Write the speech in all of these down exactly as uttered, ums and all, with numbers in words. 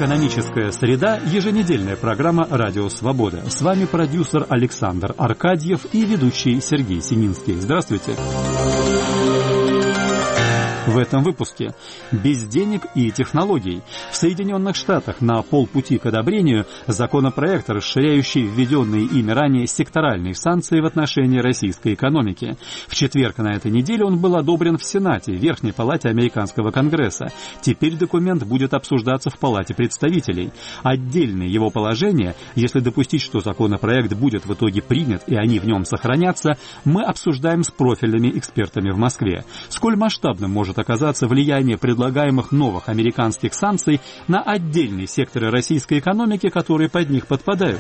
Экономическая среда – еженедельная программа «Радио Свобода». С вами продюсер Александр Аркадьев и ведущий Сергей Сининский. Здравствуйте. В этом выпуске без денег и технологий. В Соединенных Штатах на полпути к одобрению законопроект, расширяющий введенные ими ранее секторальные санкции в отношении российской экономики. В четверг на этой неделе он был одобрен в Сенате, Верхней Палате Американского Конгресса. Теперь документ будет обсуждаться в Палате представителей. Отдельные его положения, если допустить, что законопроект будет в итоге принят и они в нем сохранятся, мы обсуждаем с профильными экспертами в Москве. Сколь масштабным может оказаться влияние предлагаемых новых американских санкций на отдельные секторы российской экономики, которые под них подпадают.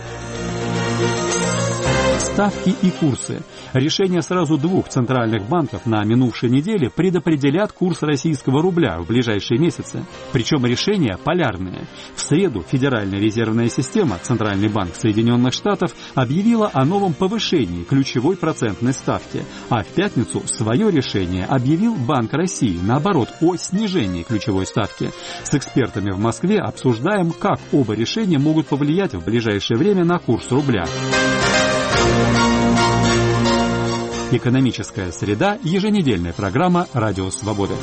Ставки и курсы. Решения сразу двух центральных банков на минувшей неделе предопределят курс российского рубля в ближайшие месяцы. Причем решения полярные. В среду Федеральная резервная система, Центральный банк Соединенных Штатов, объявила о новом повышении ключевой процентной ставки, а в пятницу свое решение объявил Банк России, наоборот, о снижении ключевой ставки. С экспертами в Москве обсуждаем, как оба решения могут повлиять в ближайшее время на курс рубля. Экономическая среда. Еженедельная программа «Радио Свобода».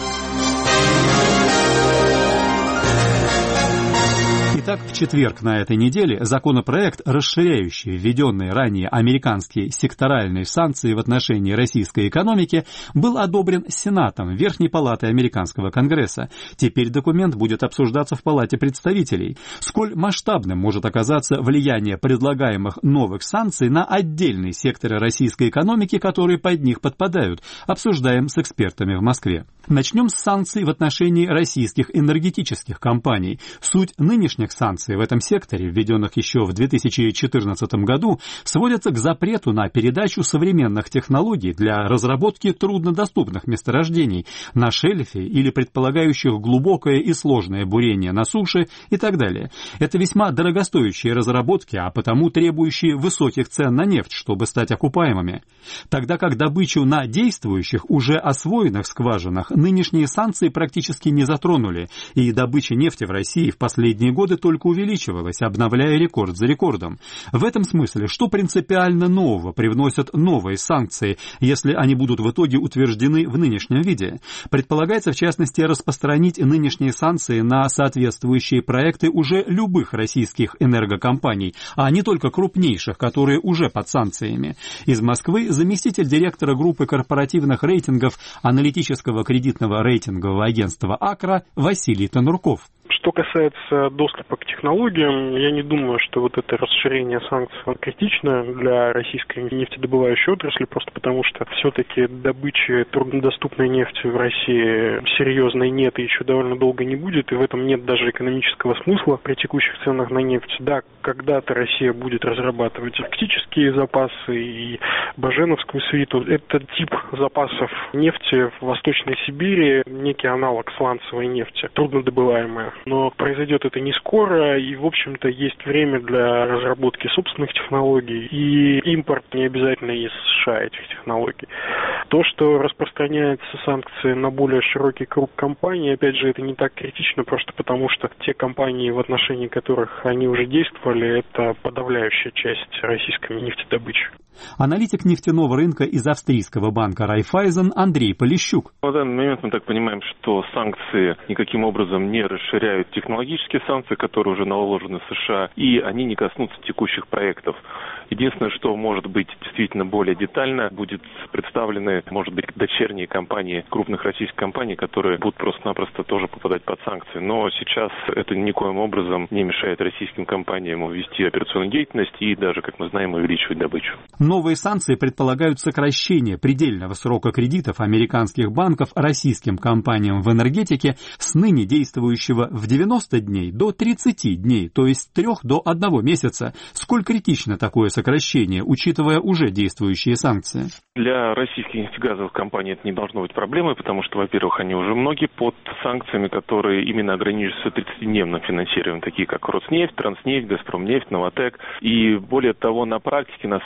Итак, в четверг на этой неделе законопроект, расширяющий введенные ранее американские секторальные санкции в отношении российской экономики, был одобрен Сенатом Верхней Палаты Американского Конгресса. Теперь документ будет обсуждаться в Палате представителей. Сколь масштабным может оказаться влияние предлагаемых новых санкций на отдельные секторы российской экономики, которые под них подпадают, обсуждаем с экспертами в Москве. Начнем с санкций в отношении российских энергетических компаний. Суть нынешних санкций в этом секторе, введенных еще в две тысячи четырнадцатом году, сводятся к запрету на передачу современных технологий для разработки труднодоступных месторождений на шельфе или предполагающих глубокое и сложное бурение на суше и так далее. Это весьма дорогостоящие разработки, а потому требующие высоких цен на нефть, чтобы стать окупаемыми. Тогда как добычу на действующих, уже освоенных скважинах нынешние санкции практически не затронули, и добыча нефти в России в последние годы только увеличивалась, обновляя рекорд за рекордом. В этом смысле, что принципиально нового привносят новые санкции, если они будут в итоге утверждены в нынешнем виде? Предполагается, в частности, распространить нынешние санкции на соответствующие проекты уже любых российских энергокомпаний, а не только крупнейших, которые уже под санкциями. Из Москвы заместитель директора группы корпоративных рейтингов аналитического кредитного рейтингового агентства «Акра» Василий Танурков. Что касается доступа к технологиям, я не думаю, что вот это расширение санкций критично для российской нефтедобывающей отрасли, просто потому что все-таки добычи труднодоступной нефти в России серьезной нет и еще довольно долго не будет, и в этом нет даже экономического смысла при текущих ценах на нефть. Да, когда-то Россия будет разрабатывать арктические запасы и Баженовскую свиту. Это тип запасов нефти в Восточной Сибири, некий аналог сланцевой нефти, труднодобываемая. Но произойдет это не скоро, и, в общем-то, есть время для разработки собственных технологий, и импорт не обязательно из США этих технологий. То, что распространяются санкции на более широкий круг компаний, опять же, это не так критично, просто потому что те компании, в отношении которых они уже действовали, это подавляющая часть российской нефтедобычи. Аналитик нефтяного рынка из австрийского банка Райффайзен Андрей Полищук. В данный момент мы так понимаем, что санкции никаким образом не расширяют технологические санкции, которые уже наложены в США, и они не коснутся текущих проектов. Единственное, что может быть действительно более детально, будет представлены, может быть, дочерние компании крупных российских компаний, которые будут просто-напросто тоже попадать под санкции. Но сейчас это никоим образом не мешает российским компаниям вести операционную деятельность и даже, как мы знаем, увеличивать добычу. Новые санкции предполагают сокращение предельного срока кредитов американских банков российским компаниям в энергетике с ныне действующего в девяносто дней до тридцати дней, то есть с трех до одного месяца. Сколь критично такое сокращение, учитывая уже действующие санкции? Для российских нефтегазовых компаний это не должно быть проблемой, потому что, во-первых, они уже многие под санкциями, которые именно ограничиваются тридцатидневным финансированием, такие как Роснефть, Транснефть, Газпромнефть, Новатэк. И более того, на практике, на самом деле,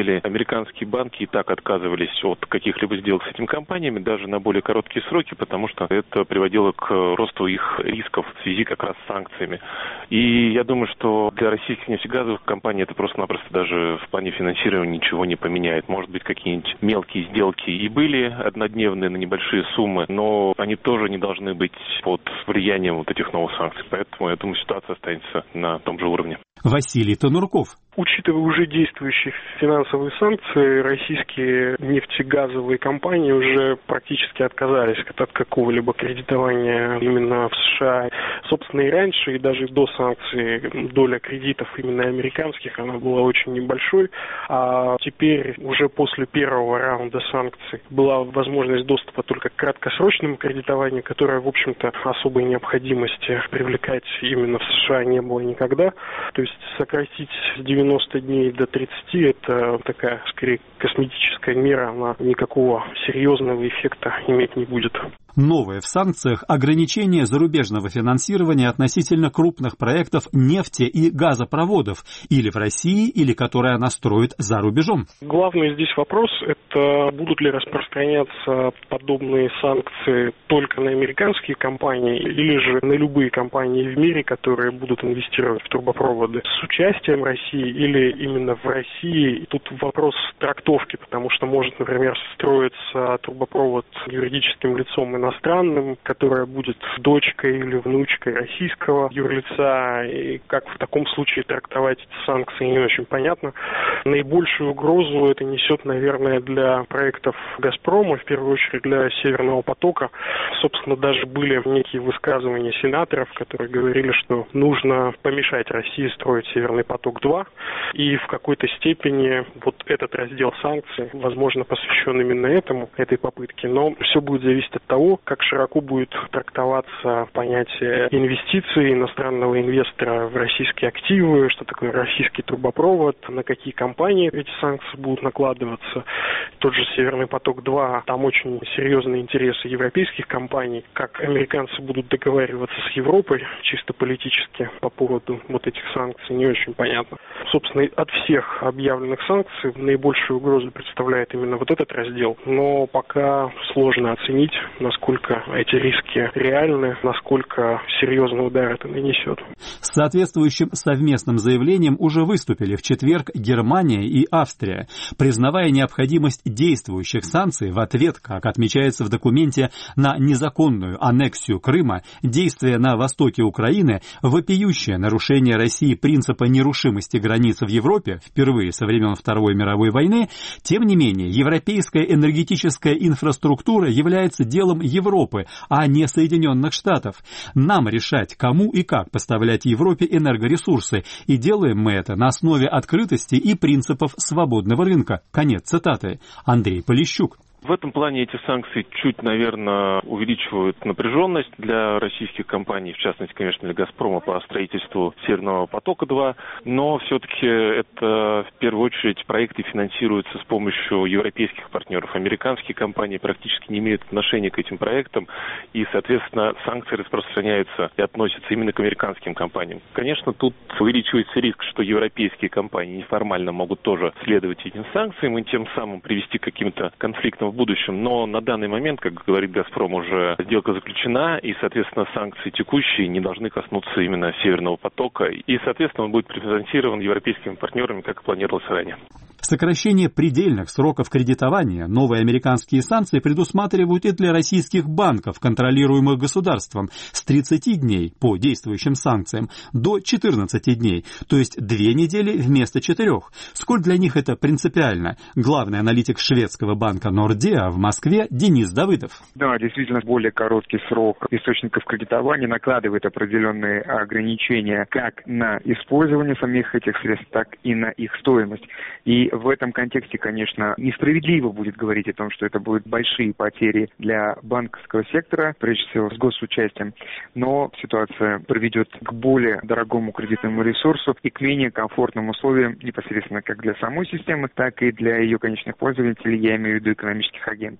деле, американские банки и так отказывались от каких-либо сделок с этими компаниями, даже на более короткие сроки, потому что это приводило к росту их рисков в связи как раз с санкциями. И я думаю, что для российских нефтегазовых компаний это просто-напросто даже в плане финансирования ничего не поменяет. Может быть, какие-нибудь мелкие сделки и были однодневные на небольшие суммы, но они тоже не должны быть под влиянием вот этих новых санкций. Поэтому, я думаю, ситуация останется на том же уровне. Василий Тонурков. Учитывая уже действующие финансовые санкции, российские нефтегазовые компании уже практически отказались от какого-либо кредитования именно в США. Собственно, и раньше, и даже до санкций доля кредитов именно американских, она была очень небольшой. А теперь, уже после первого раунда санкций, была возможность доступа только к краткосрочному кредитованию, которое, в общем-то, особой необходимости привлекать именно в США не было никогда. То есть сократить с девяноста дней до тридцати – это такая, скорее, косметическая мера, она никакого серьезного эффекта иметь не будет. Новое в санкциях – ограничение зарубежного финансирования относительно крупных проектов нефти- и газопроводов или в России, или которые она строит за рубежом. Главный здесь вопрос – это будут ли распространяться подобные санкции только на американские компании или же на любые компании в мире, которые будут инвестировать в трубопроводы с участием России или именно в России. Тут вопрос трактовки, потому что может, например, строиться трубопровод юридическим лицом иностранным, которая будет дочкой или внучкой российского юрлица, и как в таком случае трактовать эти санкции, не очень понятно. Наибольшую угрозу это несет, наверное, для проектов «Газпрома», в первую очередь для «Северного потока». Собственно, даже были некие высказывания сенаторов, которые говорили, что нужно помешать России строить «Северный поток-два», и в какой-то степени вот этот раздел санкций, возможно, посвящен именно этому, этой попытке, но все будет зависеть от того, как широко будет трактоваться понятие инвестиций иностранного инвестора в российские активы, что такое российский трубопровод, на какие компании эти санкции будут накладываться. Тот же «Северный поток-два», там очень серьезные интересы европейских компаний, как американцы будут договариваться с Европой чисто политически по поводу вот этих санкций, не очень понятно. Собственно, от всех объявленных санкций наибольшую угрозу представляет именно вот этот раздел, но пока сложно оценить, насколько эти риски реальны, насколько серьезный удар это нанесет. С соответствующим совместным заявлением уже выступили в четверг Германия и Австрия, признавая необходимость действующих санкций в ответ, как отмечается в документе, на незаконную аннексию Крыма, действия на востоке Украины, вопиющее нарушение России принципа нерушимости границ в Европе впервые со времен Второй мировой войны. Тем не менее, европейская энергетическая инфраструктура является делом Европы, а не Соединенных Штатов. Нам решать, кому и как поставлять Европе энергоресурсы, и делаем мы это на основе открытости и принципов свободного рынка. Конец цитаты. Андрей Полищук. В этом плане эти санкции чуть, наверное, увеличивают напряженность для российских компаний, в частности, конечно, для «Газпрома» по строительству «Северного потока-два», но все-таки это в первую очередь проекты финансируются с помощью европейских партнеров. Американские компании практически не имеют отношения к этим проектам, и, соответственно, санкции распространяются и относятся именно к американским компаниям. Конечно, тут увеличивается риск, что европейские компании неформально могут тоже следовать этим санкциям и тем самым привести к каким-то конфликтам в будущем, но на данный момент, как говорит «Газпром», уже сделка заключена, и, соответственно, санкции текущие не должны коснуться именно «Северного потока», и, соответственно, он будет профинансирован европейскими партнерами, как и планировалось ранее. Сокращение предельных сроков кредитования новые американские санкции предусматривают и для российских банков, контролируемых государством, с тридцати дней по действующим санкциям до четырнадцати дней, то есть две недели вместо четырех. Сколь для них это принципиально? Главный аналитик шведского банка Nordea в Москве Денис Давыдов. Да, действительно, более короткий срок источников кредитования накладывает определенные ограничения как на использование самих этих средств, так и на их стоимость. И в этом контексте, конечно, несправедливо будет говорить о том, что это будут большие потери для банковского сектора, прежде всего с госучастием, но ситуация приведет к более дорогому кредитному ресурсу и к менее комфортным условиям непосредственно как для самой системы, так и для ее конечных пользователей, я имею в виду экономических агентов.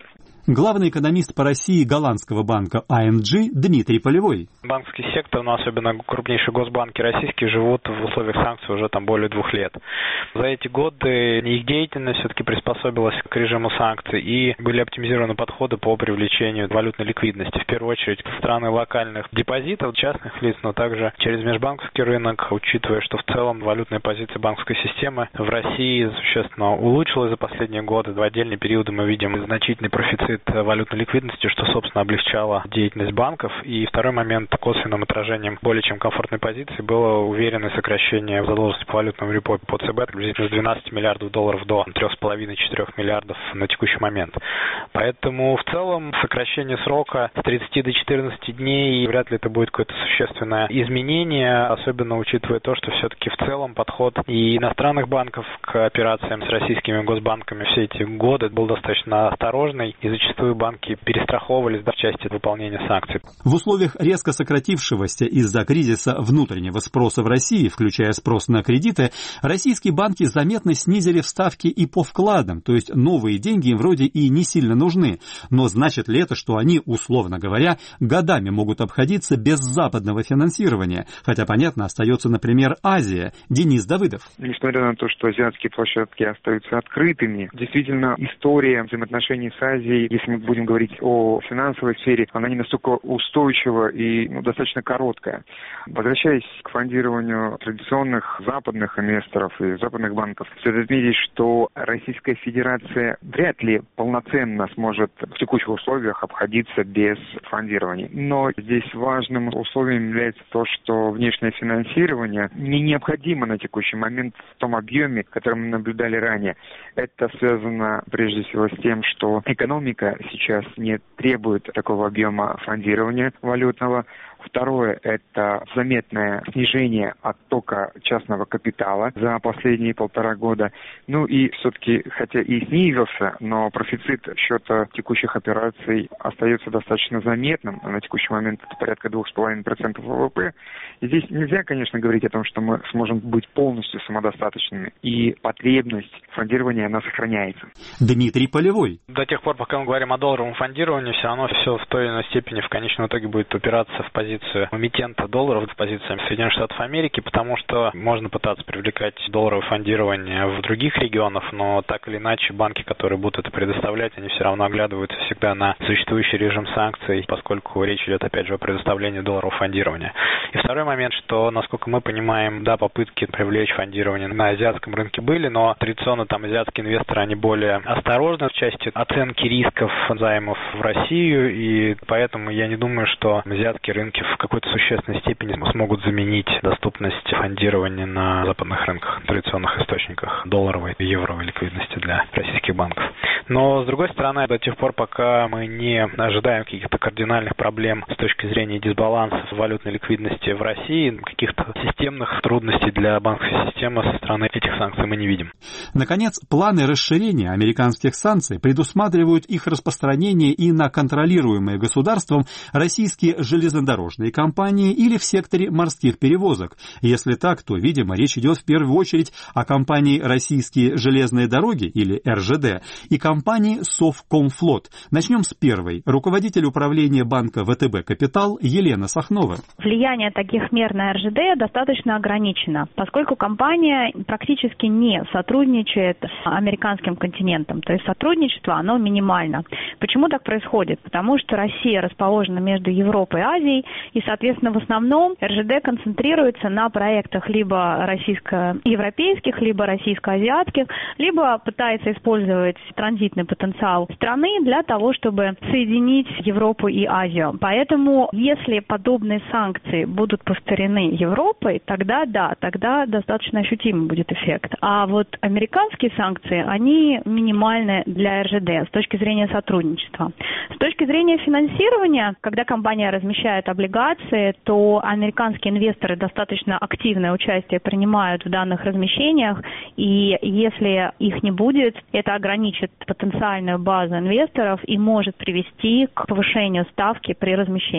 Главный экономист по России голландского банка ай эм джи Дмитрий Полевой. Банковский сектор, но особенно крупнейшие госбанки российские, живут в условиях санкций уже там более двух лет. За эти годы их деятельность все-таки приспособилась к режиму санкций и были оптимизированы подходы по привлечению валютной ликвидности. В первую очередь со стороны локальных депозитов частных лиц, но также через межбанковский рынок, учитывая, что в целом валютная позиция банковской системы в России существенно улучшилась за последние годы. В отдельные периоды мы видим значительный профицит валютной ликвидности, что, собственно, облегчало деятельность банков. И второй момент, косвенным отражением более чем комфортной позиции было уверенное сокращение задолженности по валютному репо по ЦБ приблизительно с двенадцати миллиардов долларов до трёх с половиной — четырёх миллиардов на текущий момент. Поэтому в целом сокращение срока с тридцати до четырнадцати дней вряд ли это будет какое-то существенное изменение, особенно учитывая то, что все-таки в целом подход и иностранных банков к операциям с российскими госбанками все эти годы был достаточно осторожный, и зачастую банки перестраховывались в части выполнения санкций. В условиях резко сократившегося из-за кризиса внутреннего спроса в России, включая спрос на кредиты, российские банки заметно снизили ставки и по вкладам, то есть новые деньги им вроде и не сильно нужны. Но значит ли это, что они, условно говоря, годами могут обходиться без западного финансирования? Хотя, понятно, остается, например, Азия. Денис Давыдов. Несмотря на то, что азиатские площадки остаются открытыми, действительно, история взаимоотношений с Азией, если мы будем говорить о финансовой сфере, она не настолько устойчива и ну, достаточно короткая. Возвращаясь к фондированию традиционных западных инвесторов и западных банков, стоит отметить, что Российская Федерация вряд ли полноценно сможет в текущих условиях обходиться без фондирования. Но здесь важным условием является то, что внешнее финансирование не необходимо на текущий момент в том объеме, который мы наблюдали ранее. Это связано прежде всего с тем, что экономика сейчас не требует такого объема фондирования валютного. Второе – это заметное снижение оттока частного капитала за последние полтора года. Ну и все-таки, хотя и снизился, но профицит счета текущих операций остается достаточно заметным. На текущий момент это порядка двух с половиной процентов ВВП. И здесь нельзя, конечно, говорить о том, что мы сможем быть полностью самодостаточными. И потребность фондирования, она сохраняется. Дмитрий Полевой. До тех пор, пока мы говорим о долларовом фондировании, все равно все в той или иной степени в конечном итоге будет упираться в позицию эмитента долларов, в позицию Соединенных Штатов Америки, потому что можно пытаться привлекать долларовое фондирование в других регионах, но так или иначе банки, которые будут это предоставлять, они все равно оглядываются всегда на существующий режим санкций, поскольку речь идет опять же о предоставлении долларового фондирования. И второй момент, что, насколько мы понимаем, да, попытки привлечь фондирование на азиатском рынке были, но традиционно там азиатские инвесторы, они более осторожны в части оценки рисков займов в Россию, и поэтому я не думаю, что азиатские рынки в какой-то существенной степени смогут заменить доступность фондирования на западных рынках, традиционных источниках долларовой и евровой ликвидности для российских банков. Но, с другой стороны, до тех пор, пока мы не ожидаем каких-то кардинальных проблем с точки зрения дисбаланса валютной ликвидности в России, каких-то системных трудностей для банковской системы со стороны этих санкций мы не видим. Наконец, планы расширения американских санкций предусматривают их распространение и на контролируемые государством российские железнодорожные компании или в секторе морских перевозок. Если так, то, видимо, речь идет в первую очередь о компании «Российские железные дороги» или эр жэ дэ и компании «Совкомфлот». Начнем с первой. Руководитель управления банка вэ тэ бэ «Капитал» Елена Сахнова. Влияние таких мер на эр жэ дэ достаточно ограничено, поскольку компания практически не сотрудничает с американским континентом. То есть сотрудничество, оно минимально. Почему так происходит? Потому что Россия расположена между Европой и Азией, и, соответственно, в основном эр жэ дэ концентрируется на проектах либо российско-европейских, либо российско-азиатских, либо пытается использовать транзитный потенциал страны для того, чтобы соединить Европу и Азию. Поэтому, если подобные санкции будут повторены Европой, тогда да, тогда достаточно ощутимый будет эффект. А вот американские санкции, они минимальны для эр жэ дэ с точки зрения сотрудничества. С точки зрения финансирования, когда компания размещает облигации, то американские инвесторы достаточно активное участие принимают в данных размещениях, и если их не будет, это ограничит потенциальную базу инвесторов и может привести к повышению ставки при размещении.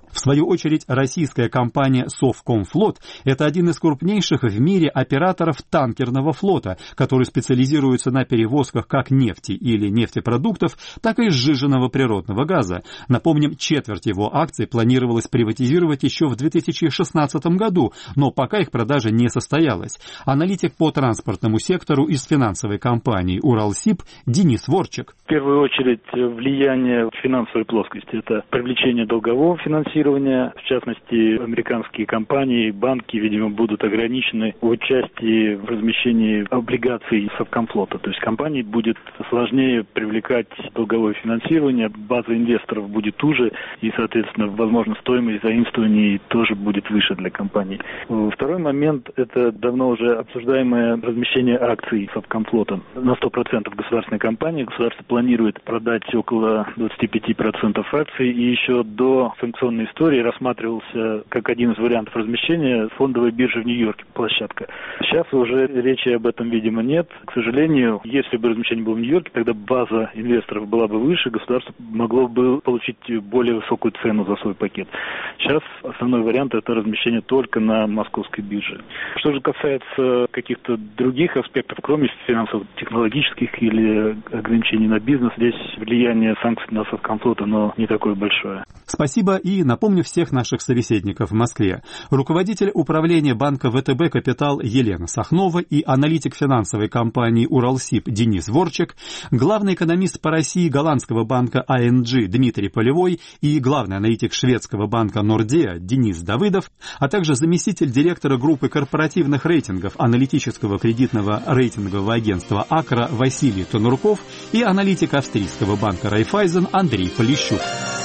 В свою очередь, российская компания Совкомфлот – это один из крупнейших в мире операторов танкерного флота, который специализируется на перевозках как нефти или нефтепродуктов, так и сжиженного природного газа. Напомним, четверть его акций планировалось приватизировать еще в две тысячи шестнадцатом году, но пока их продажа не состоялась. Аналитик по транспортному сектору из финансовой компании «Уралсиб» Денис Ворчик. В первую очередь, влияние в финансовой плоскости – это привлечение долгового финансирования. В частности, американские компании, банки, видимо, будут ограничены в участии в размещении облигаций Совкомфлота. То есть компании будет сложнее привлекать долговое финансирование, база инвесторов будет уже, и, соответственно, возможно, стоимость заимствований тоже будет выше для компаний. Второй момент – это давно уже обсуждаемое размещение акций Совкомфлота. На сто процентов государственной компании государство планирует продать около двадцать пять процентов акций, и еще до санкционной истории рассматривался как один из вариантов размещения фондовая биржа в Нью-Йорке, площадка. Сейчас уже речи об этом, видимо, нет. К сожалению, если бы размещение было в Нью-Йорке, тогда база инвесторов была бы выше, государство могло бы получить более высокую цену за свой пакет. Сейчас основной вариант – это размещение только на московской бирже. Что же касается каких-то других аспектов, кроме финансово-технологических или ограничений на бизнес, здесь влияние санкций на Совкомфлот, оно не такое большое. Спасибо, и напомню всех наших собеседников в Москве. Руководитель управления банка ВТБ «Капитал» Елена Сахнова и аналитик финансовой компании «Уралсиб» Денис Ворчик, главный экономист по России голландского банка эй эн джи Дмитрий Полевой и главный аналитик шведского банка Нордеа Денис Давыдов, а также заместитель директора группы корпоративных рейтингов аналитического кредитного рейтингового агентства «Акра» Василий Тонурков и аналитик австрийского банка Райффайзен Андрей Полищук.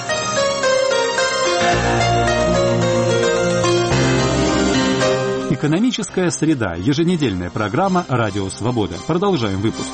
Экономическая среда. Еженедельная программа «Радио Свобода». Продолжаем выпуск.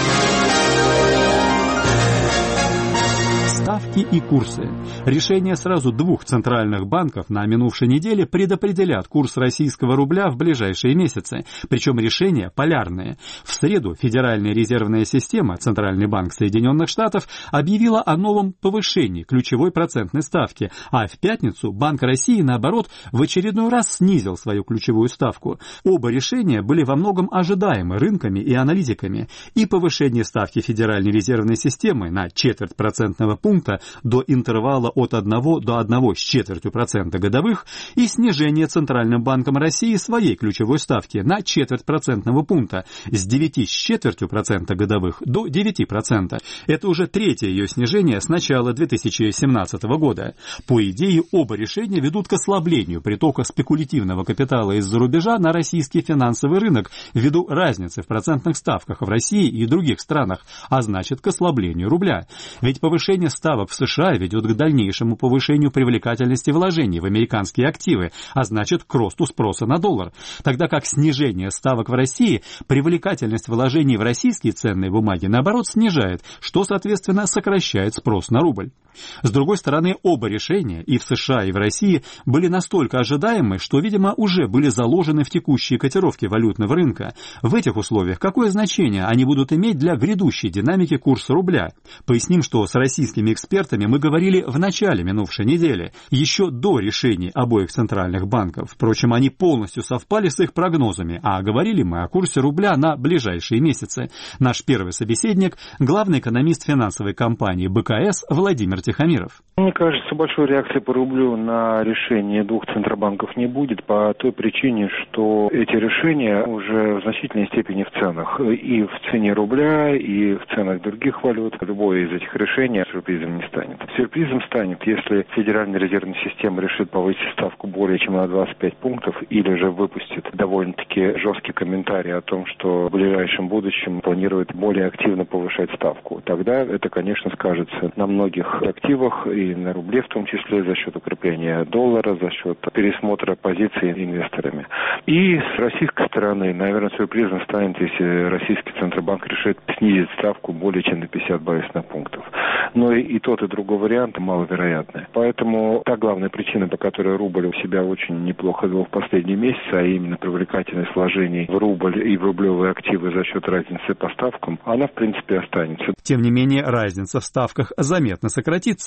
Ставки и курсы. Решения сразу двух центральных банков на минувшей неделе предопределят курс российского рубля в ближайшие месяцы. Причем решения полярные. В среду Федеральная резервная система, Центральный банк Соединенных Штатов, объявила о новом повышении ключевой процентной ставки, а в пятницу Банк России, наоборот, в очередной раз снизил свою ключевую ставку. Оба решения были во многом ожидаемы рынками и аналитиками. И повышение ставки Федеральной резервной системы на четверть процентного пункта до интервала от одного до одного с четвертью процента годовых и снижение Центральным банком России своей ключевой ставки на четверть процентного пункта с девяти с четвертью процента годовых до девяти процентов. Это уже третье ее снижение с начала две тысячи семнадцатого года. По идее, оба решения ведут к ослаблению притока спекулятивного капитала из-за рубежа на российский финансовый рынок ввиду разницы в процентных ставках в России и других странах, а значит к ослаблению рубля. Ведь повышение ставок в США ведет к дальнейшему повышению привлекательности вложений в американские активы, а значит к росту спроса на доллар. Тогда как снижение ставок в России привлекательность вложений в российские ценные бумаги, наоборот, снижает, что, соответственно, сокращает спрос на рубль. С другой стороны, оба решения, и в США, и в России, были настолько ожидаемы, что, видимо, уже были заложены в текущие котировки валютного рынка. В этих условиях какое значение они будут иметь для грядущей динамики курса рубля? Поясним, что с российскими экспертами мы говорили в начале минувшей недели, еще до решений обоих центральных банков. Впрочем, они полностью совпали с их прогнозами, а говорили мы о курсе рубля на ближайшие месяцы. Наш первый собеседник – главный экономист финансовой компании бэ ка эс Владимир Тихомиров. Мне кажется, большой реакции по рублю на решение двух центробанков не будет по той причине, что эти решения уже в значительной степени в ценах. И в цене рубля, и в ценах других валют. Любое из этих решений сюрпризом не станет. Сюрпризом станет, если Федеральная резервная система решит повысить ставку более чем на двадцать пять пунктов или же выпустит довольно-таки жесткий комментарий о том, что в ближайшем будущем планирует более активно повышать ставку. Тогда это, конечно, скажется на многих активах и на рубле, в том числе за счет укрепления доллара, за счет пересмотра позиций инвесторами. И с российской стороны, наверное, сюрпризом станет, если российский Центробанк решит снизить ставку более чем на пятьдесят базисных пунктов. Но и, и тот, и другой вариант маловероятны. Поэтому та главная причина, по которой рубль у себя очень неплохо вел в последние месяцы, а именно привлекательность вложений в рубль и в рублевые активы за счет разницы по ставкам, она, в принципе, останется. Тем не менее, разница в ставках заметно сократится. Да, это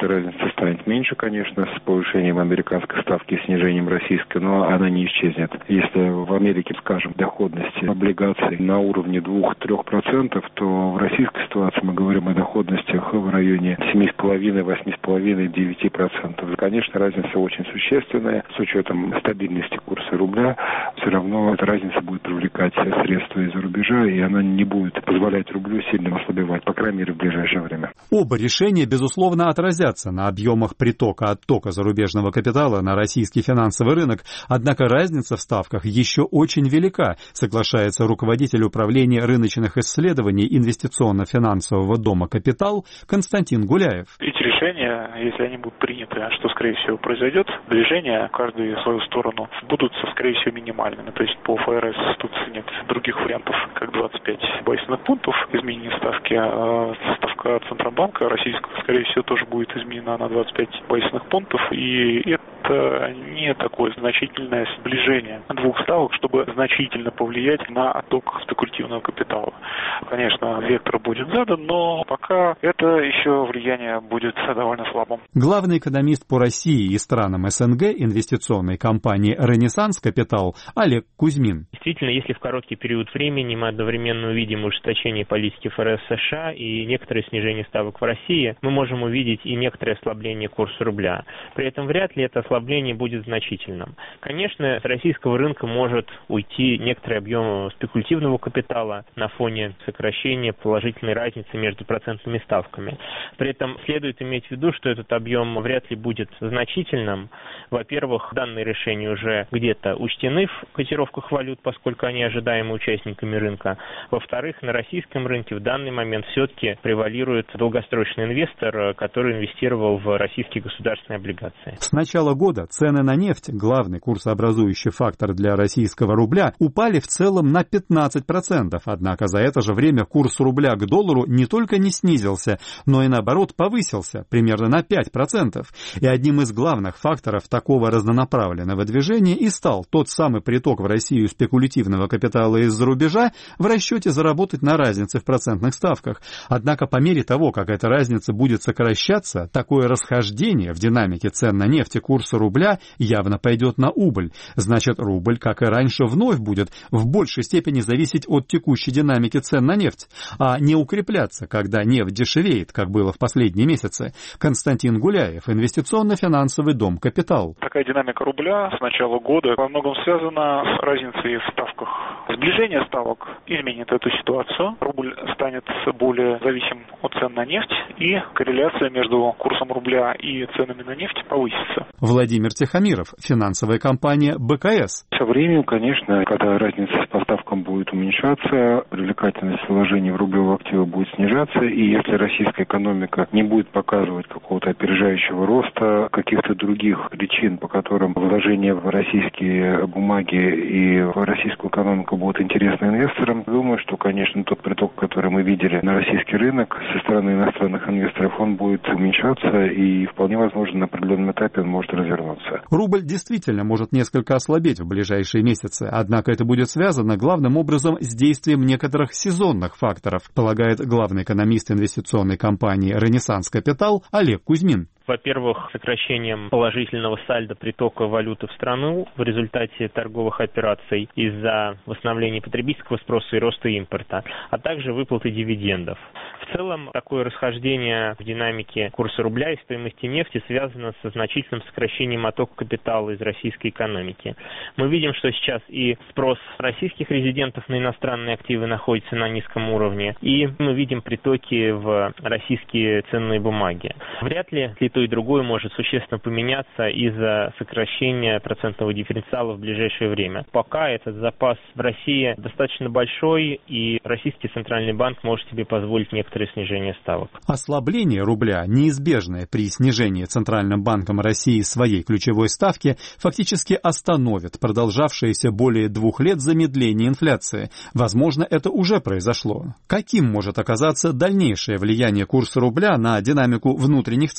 эта разница станет меньше, конечно, с повышением американской ставки и снижением российской, но она не исчезнет. Если в Америке, скажем, доходность облигаций на уровне двух-трёх процентов, то в российской ситуации мы говорим о доходностях в районе семь целых пять десятых, восемь целых пять десятых, девять процентов. Конечно, разница очень существенная. С учетом стабильности курса рубля, все равно эта разница будет привлекать средства из-за рубежа, и она не будет позволять рублю сильно ослабевать, по крайней мере, в ближайшее время. Оба решения, безусловно, отразятся на объемах притока-оттока зарубежного капитала на российский финансовый рынок, однако разница в ставках еще очень велика, соглашается руководитель управления рыночных исследований инвестиционно-финансового дома «Капитал» Константин Гуляев. Эти решения, если они будут приняты, что, скорее всего, произойдет, сближения, каждый в свою сторону, будут, скорее всего, минимальными. То есть по эф эр эс тут нет других вариантов, как двадцать пять базисных пунктов изменения ставки. А ставка Центробанка российского, скорее всего, тоже будет изменена на двадцать пять базисных пунктов. И это не такое значительное сближение двух ставок, чтобы значительно повлиять на отток спекулятивного капитала. Конечно, вектор будет задан, но пока это еще влияние будет довольно слабым. Главный экономист по России и странам эс эн гэ инвестиционной компании «Ренессанс Капитал» Олег Кузьмин. Действительно, если в короткий период времени мы одновременно увидим ужесточение политики эф эр эс США и некоторое снижение ставок в России, мы можем увидеть и некоторое ослабление курса рубля. При этом вряд ли это ослабление будет значительным. Конечно, с российского рынка может уйти некоторый объем спекулятивного капитала на фоне сокращения положительной разницы между процентными ставками. При этом следует иметь в виду, что этот объем вряд ли будет значительным. Во-первых, данные решения уже где-то учтены в котировках валют, поскольку они ожидаемы участниками рынка. Во-вторых, на российском рынке в данный момент все-таки превалирует долгосрочный инвестор, который инвестировал в российские государственные облигации. С начала года цены на нефть, главный курсообразующий фактор для российского рубля, упали в целом на пятнадцать процентов. Однако за это же время курс рубля к доллару не только не снизился, но и наоборот повысился примерно на пять процентов. И одним из главных факторов такого разнонаправленного движения и стал тот самый приток в Россию спекулятивного капитала из-за рубежа в расчете заработать на разнице в процентных ставках. Однако по мере того, как эта разница будет сокращаться, такое расхождение в динамике цен на нефть и курса рубля явно пойдет на убыль. Значит, рубль, как и раньше, вновь будет в большей степени зависеть от текущей динамики цен на нефть, а не укрепляться, когда нефть дешевеет, как было в последние месяцы. Константин Гуляев, инвестиционно-финансовый дом «Капитал». Такая динамика рубля с начала года во многом связана с разницей в ставках. Сближение ставок изменит эту ситуацию. Рубль станет более зависим от цен на нефть, и корреляция между курсом рубля и ценами на нефть повысится. Владимир Тихомиров, финансовая компания бэ ка эс. Со временем, конечно, когда разница по ставкам будет уменьшаться, привлекательность вложений в рублевые активы будет снижаться, и если российская экономика не будет показывать какого-то опережающего роста, каких-то других причин, по которым вложения в российские бумаги и в российскую экономику будут интересны инвесторам, думаю, что, конечно, тот приток, который мы видели на российский рынок со стороны иностранных инвесторов, он будет уменьшаться, и вполне возможно на определенном этапе он может развернуться. Рубль действительно может несколько ослабеть в ближайшие месяцы, однако это будет связано главным образом с действием некоторых сезонных факторов, полагает главный экономист инвестиционной компании «Ренессанс Капитал» Олег Кузьмин. Во-первых, сокращением положительного сальдо притока валюты в страну в результате торговых операций из-за восстановления потребительского спроса и роста импорта, а также выплаты дивидендов. В целом, такое расхождение в динамике курса рубля и стоимости нефти связано со значительным сокращением оттока капитала из российской экономики. Мы видим, что сейчас и спрос российских резидентов на иностранные активы находится на низком уровне, и мы видим притоки в российские ценные бумаги. Вряд ли и то, и другое может существенно поменяться из-за сокращения процентного дифференциала в ближайшее время. Пока этот запас в России достаточно большой, и Российский Центральный банк может себе позволить некоторое снижение ставок. Ослабление рубля, неизбежное при снижении Центральным банком России своей ключевой ставки, фактически остановит продолжавшееся более двух лет замедление инфляции. Возможно, это уже произошло. Каким может оказаться дальнейшее влияние курса рубля на динамику внутренних цен в России?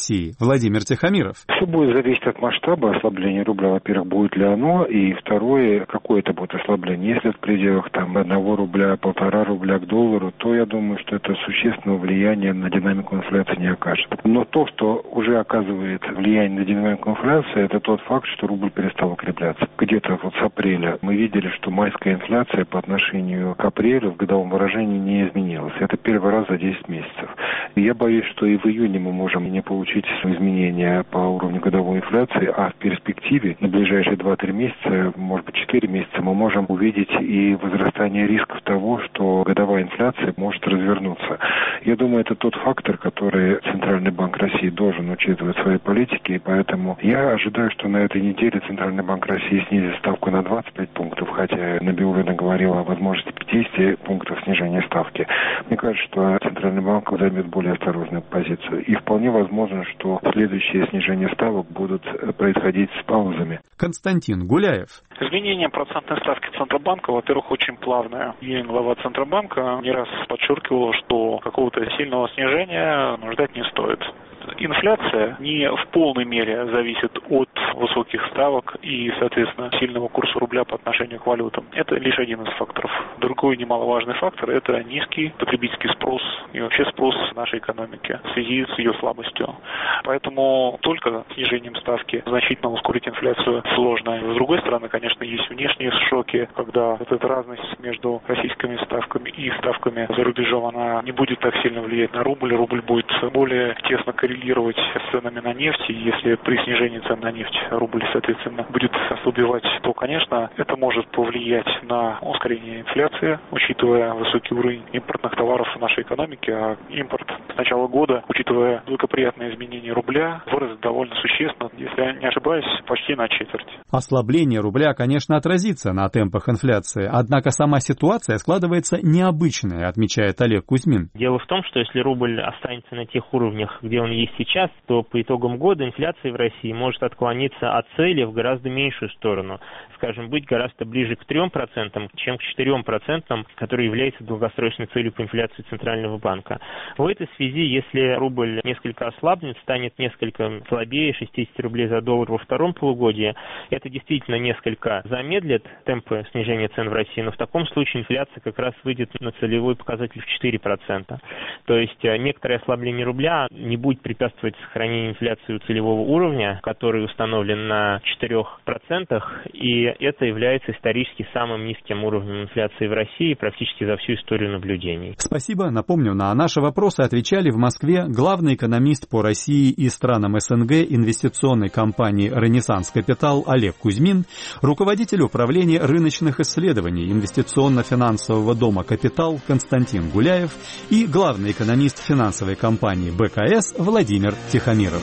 России Владимир Тихомиров. Все будет зависеть от масштаба ослабления рубля. Во-первых, будет ли оно, и второе, какое это будет ослабление. Если в пределах там одного рубля, полтора рубля к доллару, то я думаю, что это существенного влияния на динамику инфляции не окажет. Но то, что уже оказывает влияние на динамику инфляции, это тот факт, что рубль перестал укрепляться. Где-то вот с апреля мы видели, что майская инфляция по отношению к апрелю в годовом выражении не изменилась. Это первый раз за десять месяцев. И я боюсь, что и в июне мы можем не получить изменения по уровню годовой инфляции, а в перспективе на ближайшие два-три месяца, может быть четыре месяца, мы можем увидеть и возрастание рисков того, что годовая инфляция может развернуться. Я думаю, это тот фактор, который Центральный банк России должен учитывать в своей политике, и поэтому я ожидаю, что на этой неделе Центральный банк России снизит ставку на двадцать пять пунктов, хотя Набиуллина говорила о возможности пятьдесят пунктов снижения ставки. Мне кажется, что Центральный банк займет более осторожную позицию. И вполне возможно, что следующие снижения ставок будут происходить с паузами. Константин Гуляев. Изменение процентной ставки Центробанка, во-первых, очень плавное. И глава Центробанка не раз подчеркивал, что какого-то сильного снижения ждать не стоит. Инфляция не в полной мере зависит от высоких ставок и, соответственно, сильного курса рубля по отношению к валютам. Это лишь один из факторов. Другой немаловажный фактор – это низкий потребительский спрос и вообще спрос нашей экономики в связи с ее слабостью. Поэтому только снижением ставки значительно ускорить инфляцию сложно. С другой стороны, конечно, есть внешние шоки, когда вот эта разность между российскими ставками и ставками за рубежом, она не будет так сильно влиять на рубль. Рубль будет более тесно коррелировать с ценами на нефть, и если при снижении цен на нефть рубль, соответственно, будет ослабевать, то, конечно, это может повлиять на ускорение инфляции, учитывая высокий уровень импортных товаров в нашей экономике, а импорт с начала года, учитывая благоприятные изменения рубля, вырос довольно существенно, если я не ошибаюсь, почти на четверть. Ослабление рубля, конечно, отразится на темпах инфляции, однако сама ситуация складывается необычная, отмечает Олег Кузьмин. Дело в том, что если рубль останется на тех уровнях, где он есть сейчас, то по итогам года инфляция в России может отклониться от цели в гораздо меньшую сторону. Скажем, быть гораздо ближе к трем процентам, чем к четырем процентам, которые являются долгосрочной целью по инфляции Центрального банка. В этой связи, если рубль несколько ослабнет, станет несколько слабее, шестьдесят рублей за доллар во втором полугодии, это действительно несколько замедлит темпы снижения цен в России, но в таком случае инфляция как раз выйдет на целевой показатель в четыре процента. То есть некоторое ослабление рубля не будет препятствовать сохранению инфляции у целевого уровня, который установлен на четырёх процентах, и это является исторически самым низким уровнем инфляции в России практически за всю историю наблюдений. Спасибо. Напомню, на наши вопросы отвечали в Москве главный экономист по России и странам СНГ инвестиционной компании «Ренессанс Капитал» Олег Кузьмин, руководитель управления рыночных исследований инвестиционно-финансового дома «Капитал» Константин Гуляев и главный экономист финансовой компании «Бэ Ка Эс» Владимир Тихомиров.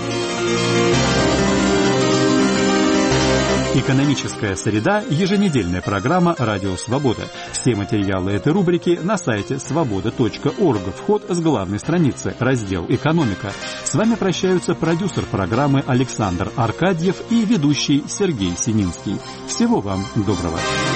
Экономическая среда – еженедельная программа «Радио Свобода». Все материалы этой рубрики на сайте свобода точка орг. Вход с главной страницы, раздел «Экономика». С вами прощаются продюсер программы Александр Аркадьев и ведущий Сергей Сининский. Всего вам доброго.